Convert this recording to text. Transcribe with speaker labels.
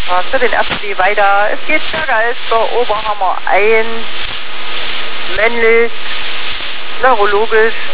Speaker 1: Für den FD weiter. Es geht bergab zur Oberhammer 1. Männlich, neurologisch,